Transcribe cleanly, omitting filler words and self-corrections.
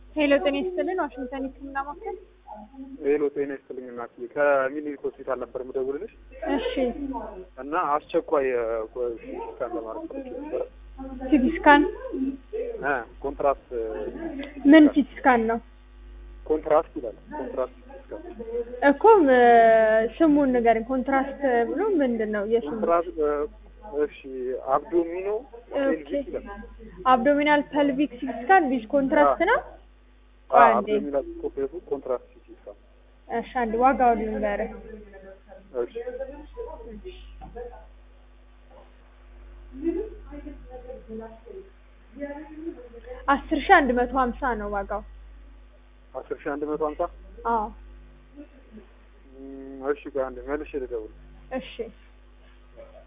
ሄሎ ጤና ይስጥልን ዋሽንግተን ህክምና ማዕከል። ሄሎ ጤና ይስጥልኝ እናት ከሚኒሊክ ሆስፒታል ነበር የምደውልልሽ። እሺ እና አስቸኳይ ስካን ለማድረግ ነበር። ሲቲ ስካን ኮንትራስት ምን ሲቲ ስካን ነው? ኮንትራስት ይላል። ኮንትራስት ስካን እኮ ስሙን ንገረኝ። ኮንትራስት ብሎ ምንድነው የስሙ? ኮንትራስት እሺ አብዶሚኖ ፔልቪክ ይላል። አብዶሚናል ፔልቪክ ሲቲ ስካን ዊዝ ኮንትራስት ነው። አብዶሚናል ኮንትራስት ሲቲ ስካን። እሺ አንድ ዋጋውን ንገረኝ። እሺ 10,150 ነው ዋጋው። 10,150? አዎ እሺ ጋር አንድ መልሼ ልደውል። እሺ